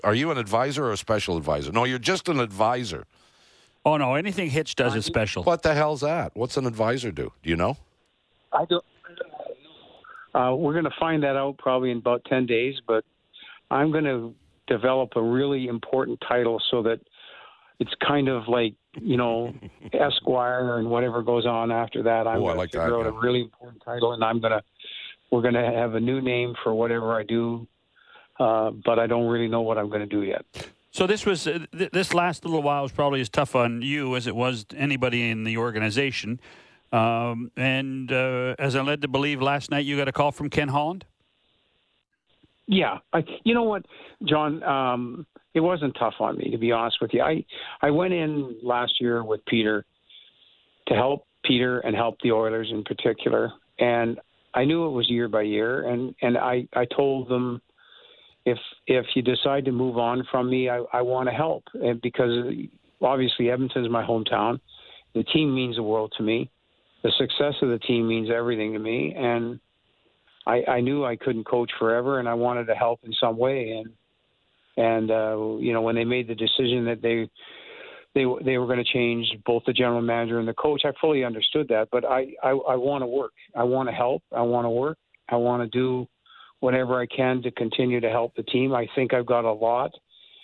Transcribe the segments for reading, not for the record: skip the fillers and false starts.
Are you an advisor or a special advisor? No, you're just an advisor. Oh, no, anything Hitch does is special. What the hell's that? What's an advisor do? Do you know? I don't. We're going to find that out probably in about 10 days, but I'm going to develop a really important title so that it's kind of like, Esquire and whatever goes on after that. I'm going to figure out a really important title, and we're going to have a new name for whatever I do, but I don't really know what I'm going to do yet. So this was this last little while was probably as tough on you as it was anybody in the organization. And as I'm led to believe, last night you got a call from Ken Holland? Yeah. You know what, John? It wasn't tough on me, to be honest with you. I went in last year with Peter to help Peter and help the Oilers in particular. And I knew it was year by year. And I told them, if you decide to move on from me, I want to help. And because obviously Edmonton's my hometown. The team means the world to me. The success of the team means everything to me. And I knew I couldn't coach forever, and I wanted to help in some way. And when they made the decision that they were going to change both the general manager and the coach, I fully understood that. But I want to work. I want to help. I want to work. I want to do whatever I can to continue to help the team. I think I've got a lot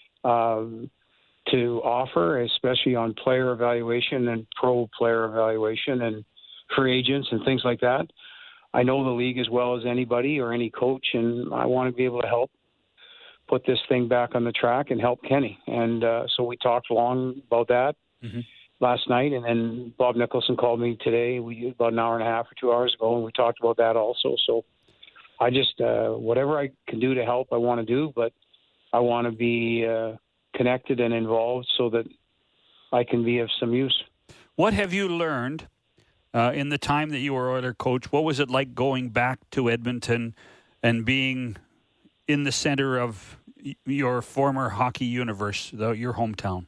to offer, especially on player evaluation and pro player evaluation and free agents and things like that. I know the league as well as anybody or any coach, and I want to be able to help put this thing back on the track and help Kenny. And so we talked long about that last night, and then Bob Nicholson called me today, about an hour and a half or 2 hours ago, and we talked about that also. So I just, whatever I can do to help, I want to do, but I want to be connected and involved so that I can be of some use. What have you learned in the time that you were Oiler coach? What was it like going back to Edmonton and being in the center of your former hockey universe, your hometown?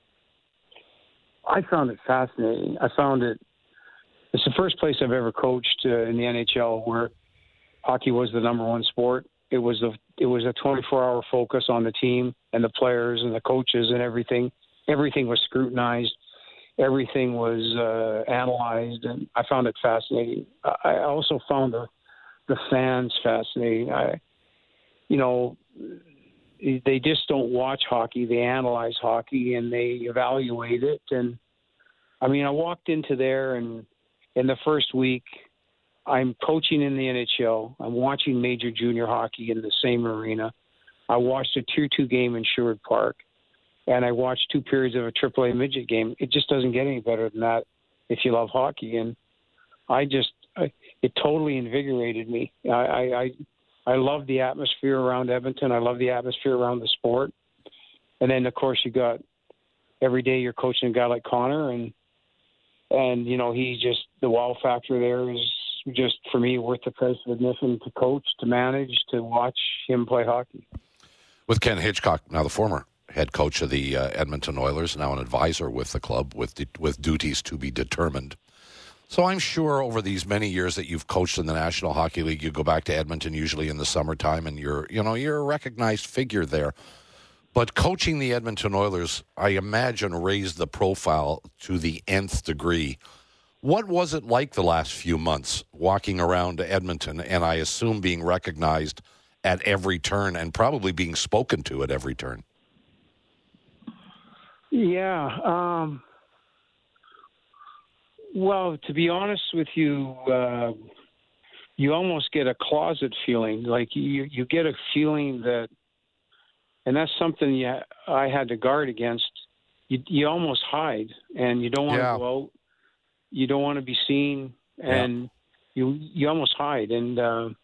I found it fascinating. It's the first place I've ever coached in the NHL where hockey was the number one sport. It was a 24-hour focus on the team and the players and the coaches and everything. Everything was scrutinized. Everything was analyzed, and I found it fascinating. I also found the fans fascinating. They just don't watch hockey. They analyze hockey, and they evaluate it. And, I walked into there, and in the first week, I'm coaching in the NHL. I'm watching major junior hockey in the same arena. I watched a Tier 2 game in Sherwood Park, and I watched 2 periods of a AAA midget game. It just doesn't get any better than that if you love hockey. And it totally invigorated me. I love the atmosphere around Edmonton. I love the atmosphere around the sport. And then, of course, you got every day you're coaching a guy like Connor, and he's just the wow factor there is just, for me, worth the price of admission to coach, to manage, to watch him play hockey. With Ken Hitchcock, now the former head coach of the Edmonton Oilers, now an advisor with the club with duties to be determined. So I'm sure over these many years that you've coached in the National Hockey League, you go back to Edmonton usually in the summertime, and you're a recognized figure there. But coaching the Edmonton Oilers, I imagine, raised the profile to the nth degree. What was it like the last few months walking around Edmonton, and I assume being recognized at every turn and probably being spoken to at every turn? Yeah. Well, to be honest with you, you almost get a closet feeling. Like you get a feeling that, and that's something I had to guard against. You almost hide, and you don't want to go out. You don't want to be seen, and you almost hide. And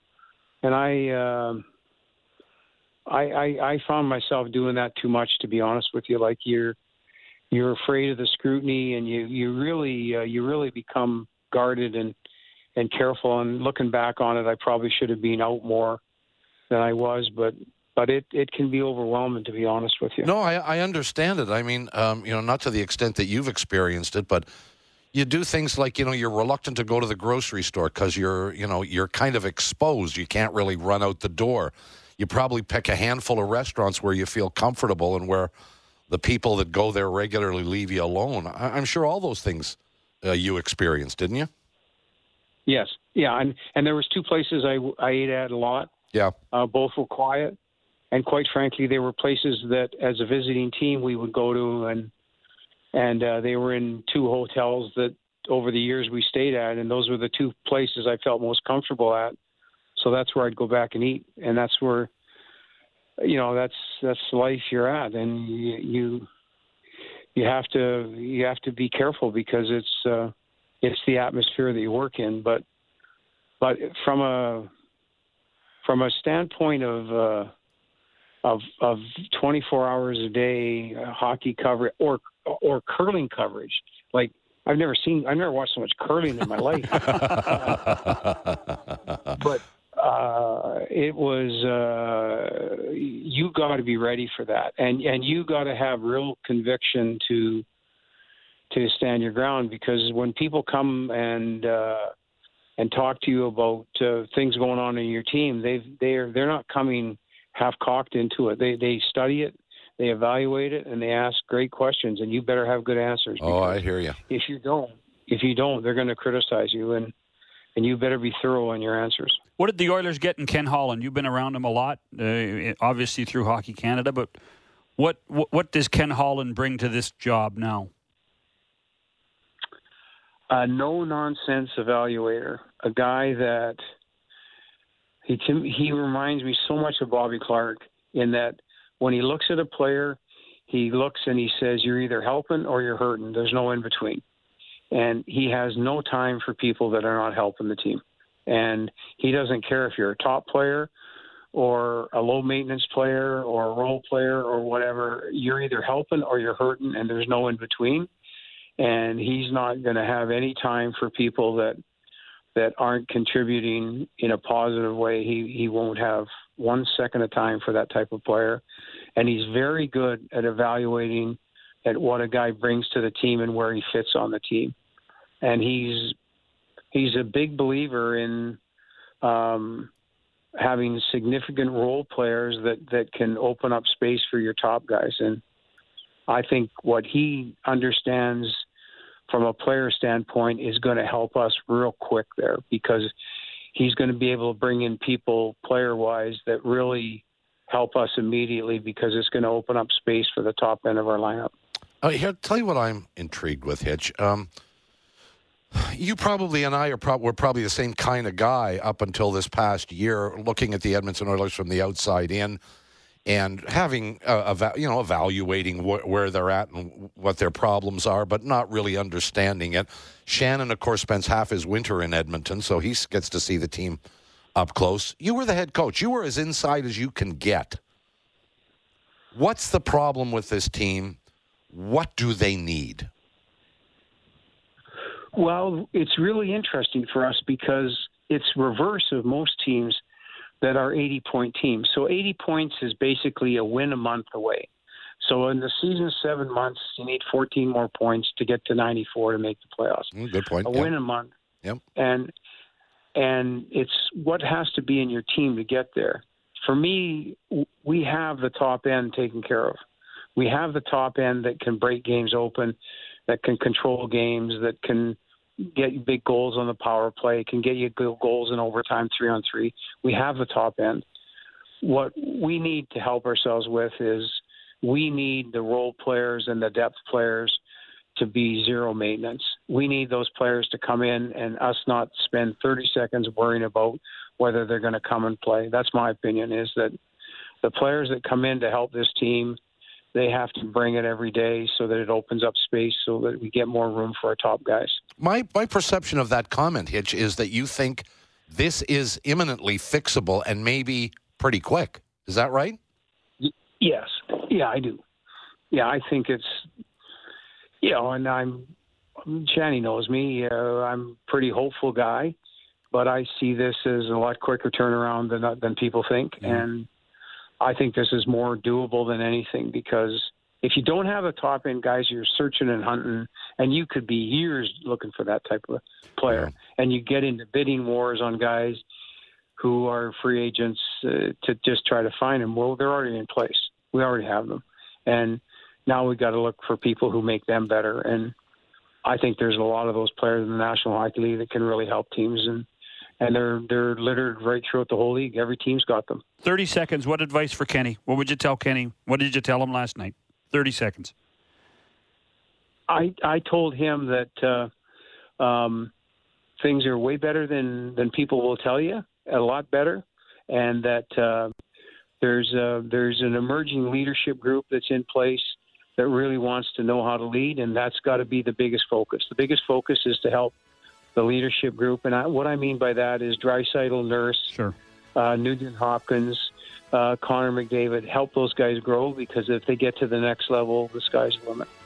I found myself doing that too much, to be honest with you. Like you're afraid of the scrutiny, and you really become guarded and careful. And looking back on it, I probably should have been out more than I was, but it can be overwhelming, to be honest with you. No, I understand it. I mean, not to the extent that you've experienced it, but you do things like, you're reluctant to go to the grocery store because you're kind of exposed. You can't really run out the door. You probably pick a handful of restaurants where you feel comfortable and where the people that go there regularly leave you alone. I'm sure all those things you experienced, didn't you? Yes. Yeah. And there was 2 places I ate at a lot. Yeah. Both were quiet. And quite frankly, they were places that as a visiting team we would go to, and they were in 2 hotels that over the years we stayed at, and those were the 2 places I felt most comfortable at. So that's where I'd go back and eat, and that's where, that's the life you're at, and you have to be careful because it's the atmosphere that you work in. But from a standpoint of 24 hours a day hockey coverage or curling coverage, like I've never watched so much curling in my life. But it was you got to be ready for that, and you got to have real conviction to stand your ground, because when people come and talk to you about things going on in your team, they're not coming half-cocked into it. They study it, they evaluate it, and they ask great questions, and you better have good answers. Oh, I hear you. If you don't, they're going to criticize you, and you better be thorough in your answers. What did the Oilers get in Ken Holland? You've been around him a lot, obviously through Hockey Canada, but what does Ken Holland bring to this job now? A no-nonsense evaluator, a guy that he reminds me so much of Bobby Clarke in that when he looks at a player, he looks and he says, you're either helping or you're hurting. There's no in between. And he has no time for people that are not helping the team. And he doesn't care if you're a top player or a low-maintenance player or a role player or whatever. You're either helping or you're hurting, and there's no in between. And he's not going to have any time for people that aren't contributing in a positive way. He won't have 1 second of time for that type of player. And he's very good at evaluating at what a guy brings to the team and where he fits on the team. And he's a big believer in having significant role players that can open up space for your top guys. And I think what he understands from a player standpoint is going to help us real quick there, because he's going to be able to bring in people player-wise that really help us immediately, because it's going to open up space for the top end of our lineup. Here, tell you what I'm intrigued with, Hitch. You probably and I were probably the same kind of guy up until this past year, looking at the Edmonton Oilers from the outside in, and having evaluating where they're at and what their problems are, but not really understanding it. Shannon, of course, spends half his winter in Edmonton, so he gets to see the team up close. You were the head coach. You were as inside as you can get. What's the problem with this team? What do they need? Well, it's really interesting for us because it's reverse of most teams that are 80-point teams. So 80 points is basically a win a month away. So in the season 7 months, you need 14 more points to get to 94 to make the playoffs. Good point. Win a month. Yep. And it's what has to be in your team to get there. For me, we have the top end taken care of. We have the top end that can break games open, that can control games, that can get big goals on the power play, can get you goals in overtime 3-on-3. We have the top end. What we need to help ourselves with is we need the role players and the depth players to be zero maintenance. We need those players to come in and us not spend 30 seconds worrying about whether they're going to come and play. That's my opinion, is that the players that come in to help this team, they have to bring it every day so that it opens up space so that we get more room for our top guys. My perception of that comment, Hitch, is that you think this is imminently fixable and maybe pretty quick. Is that right? Yes. Yeah, I do. Yeah, I think it's, and Shanny knows me. I'm a pretty hopeful guy, but I see this as a lot quicker turnaround than people think. Mm-hmm. And I think this is more doable than anything, because if you don't have the top end guys, you're searching and hunting, and you could be years looking for that type of player. Yeah. And you get into bidding wars on guys who are free agents to just try to find them. Well, they're already in place. We already have them. And now we've got to look for people who make them better. And I think there's a lot of those players in the National Hockey League that can really help teams. And they're littered right throughout the whole league. Every team's got them. 30 seconds. What advice for Kenny? What would you tell Kenny? What did you tell him last night? 30 seconds. I told him that things are way better than people will tell you, a lot better, and that there's an emerging leadership group that's in place that really wants to know how to lead, and that's got to be the biggest focus. The biggest focus is to help the leadership group, and what I mean by that is Draisaitl, Nurse, Sure, Nugent Hopkins, Connor McDavid, help those guys grow, because if they get to the next level, the sky's the limit.